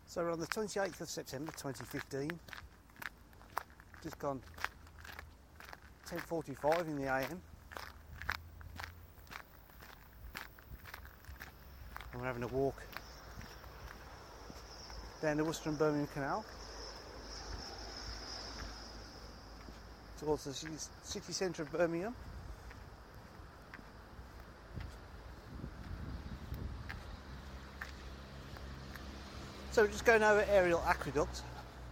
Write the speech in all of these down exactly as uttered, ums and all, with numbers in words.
So we're on the twenty-eighth of September twenty fifteen, just gone ten forty-five in the A M, and we're having a walk down the Worcester and Birmingham Canal towards the city centre of Birmingham. So we're just going over Aerial Aqueduct.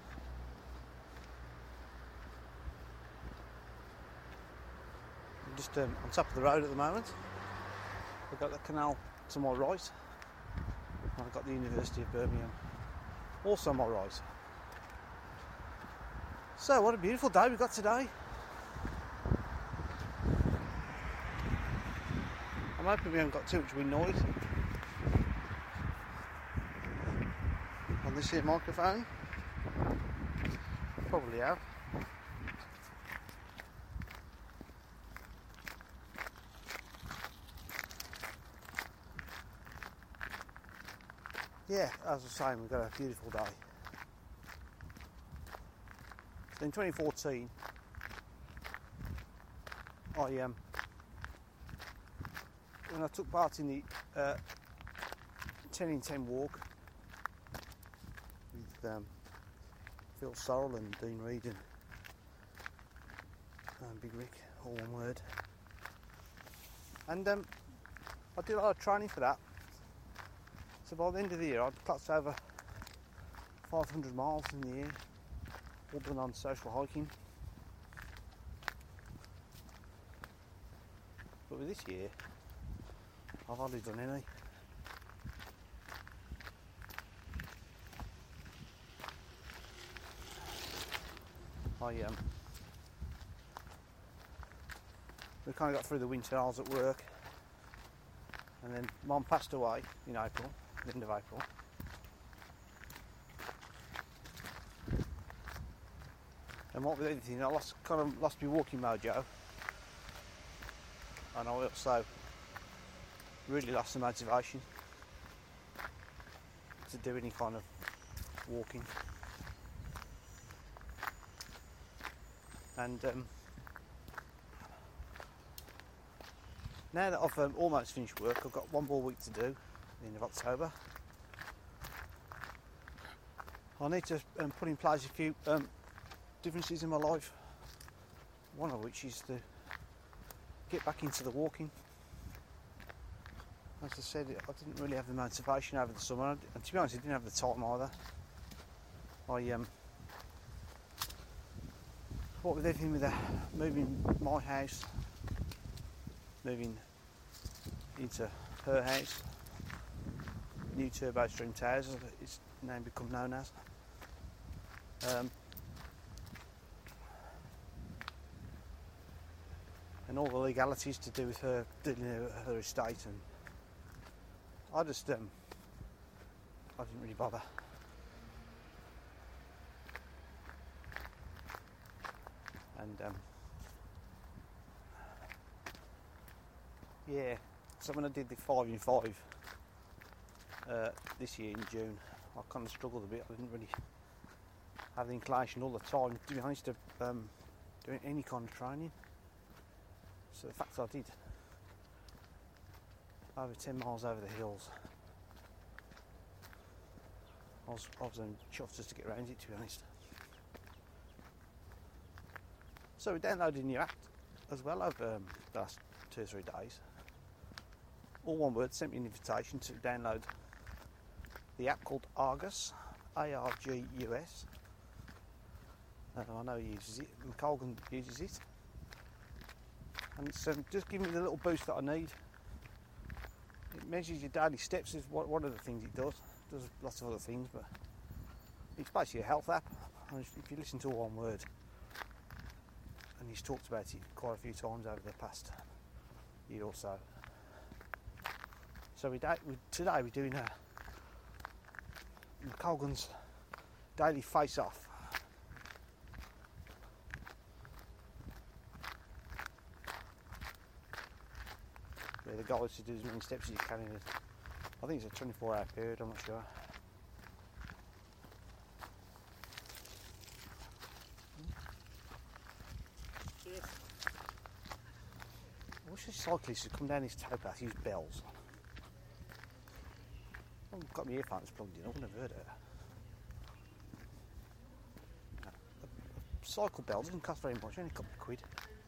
I'm just um, on top of the road at the moment. I've got the canal to my right, and I've got the University of Birmingham also on my right. So what a beautiful day we've got today. I'm hoping we haven't got too much wind noise on this here microphone. Probably have. Yeah, as I was saying, we've got a beautiful day. So in twenty fourteen, I um, when I took part in the uh, ten in ten walk with um, Phil Sorrell and Dean Reed and um, Big Rick, all one word. And um, I did a lot of training for that. So by the end of the year, I'd clocked over five hundred miles in the year, all done on social hiking. But with this year, I've hardly done any. I um, we kind of got through the winter. I was at work, and then Mum passed away in April, the end of April. And what with anything, I lost kind of lost my walking mojo, and I also really lost the motivation to do any kind of walking. And um, now that I've um, almost finished work, I've got one more week to do, at the end of October. I need to um, put in place a few um, differences in my life, one of which is to get back into the walking. As I said, I didn't really have the motivation over the summer, and to be honest, I didn't have the time either. I um, what with everything with the moving my house, moving into her house, new Turbo Stream Towers, as it's now become known as. Um, and all the legalities to do with her dealing with her estate, and I just um, I didn't really bother. And um, yeah, so when I did the five in five uh, this year in June, I kind of struggled a bit. I didn't really have the inclination all the time, to be honest, to um, doing any kind of training. So the fact that I did over ten miles over the hills, I was, I was um, chuffed just to get around it, to be honest. So we downloaded a new app as well over um, the last two or three days. All one word, sent me an invitation to download the app called Argus, A R G U S. Uh, I know he uses it, McColgan uses it. And it's um, just giving me the little boost that I need. It measures your daily steps, is one of the things it does. It does lots of other things, but it's basically a health app. And if you listen to all one word, and he's talked about it quite a few times over the past year or so. So we, da- we today we're doing a McColgan's daily face-off. Yeah, the goal is to do as many steps as you can in it. I think it's a twenty-four hour period, I'm not sure. cyclists who come down this towpath use bells. I've got my earphones plugged in, I wouldn't have heard it. No. A, a cycle bell doesn't cost very much, only a couple of quid.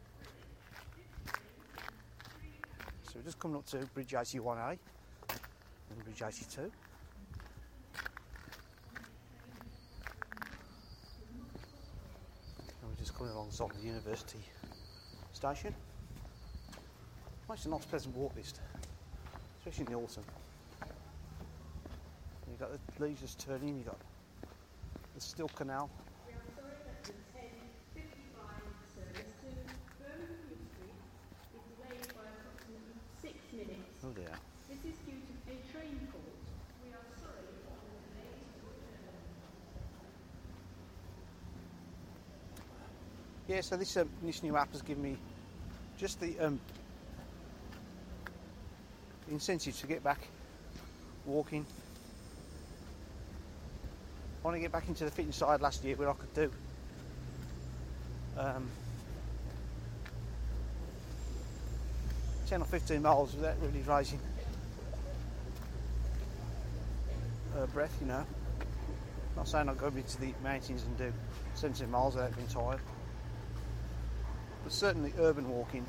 So we're just coming up to Bridge eighty-one A and Bridge eighty-two. And we're just coming alongside the university station. It's a nice pleasant walk list, especially in the autumn. You've got the leaves just turning, you've got the Still Canal. We are sorry that the ten fifty-five service to Birmingham Street is delayed by approximately six minutes. Oh dear. This is due to a train fault. We are sorry for the delay to your journey. Yeah, so this, um, this new app has given me just the um, incentive to get back walking. I want to get back into the fitness side last year where I could do um, ten or fifteen miles without really raising uh, breath, you know. Not saying I'll go into the mountains and do seventeen miles without being tired, but certainly urban walking.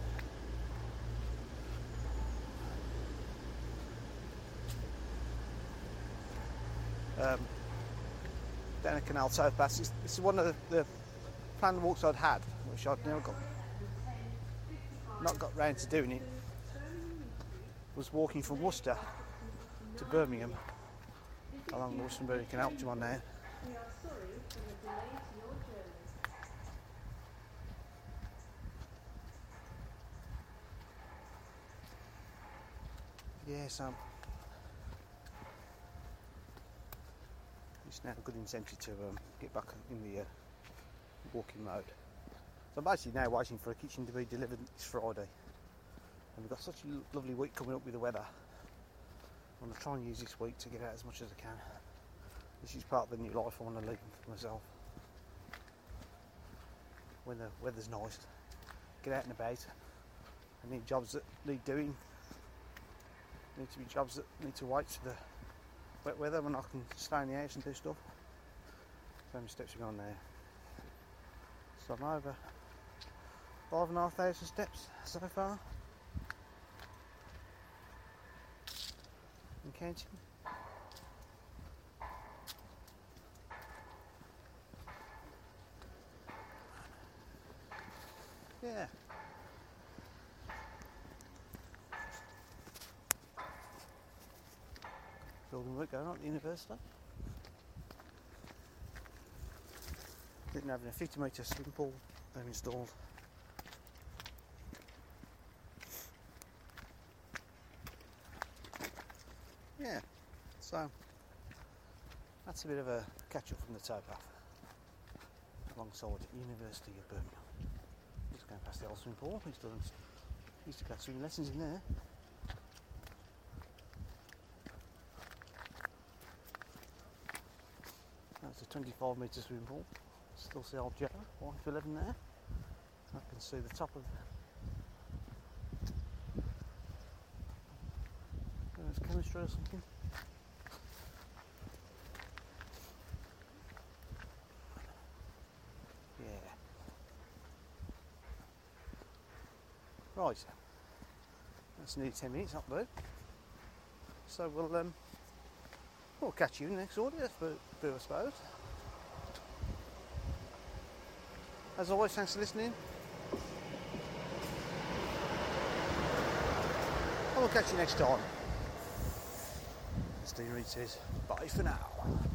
Um, down a canal towpath. It's, it's one of the, the planned walks I'd had, which I'd never got, not got round to doing it. Was walking from Worcester to Birmingham along the Worcester Canal, which I'm on now. We are sorry for the delay to your journey. Yes, um, it's now a good incentive to um, get back in the uh, walking mode. So I'm basically now waiting for a kitchen to be delivered this Friday. And we've got such a lovely week coming up with the weather. I'm going to try and use this week to get out as much as I can. This is part of the new life I want to lead for myself. When the weather's nice, get out and about. I need jobs that need doing. Need to be jobs that need to wait for the wet weather when I can stay in the house and do stuff. So many steps are gone there. So I'm over five and a half thousand steps so far. And counting. Yeah. Building work going on at the university. Didn't have a fifty metre swimming pool they've installed. Yeah, so that's a bit of a catch up from the towpath alongside the University of Birmingham. Just going past the old swimming pool. Used to, used to get swimming lessons in there. That's a twenty-five metre swimming pool. Still see old Joe, one to eleven there. I can see the top of there's chemistry or something. Yeah. Right. That's nearly ten minutes up there. So we'll um we'll catch you in the next audio, I suppose. As always, thanks for listening. I will catch you next time. As Dean Reed says, bye for now.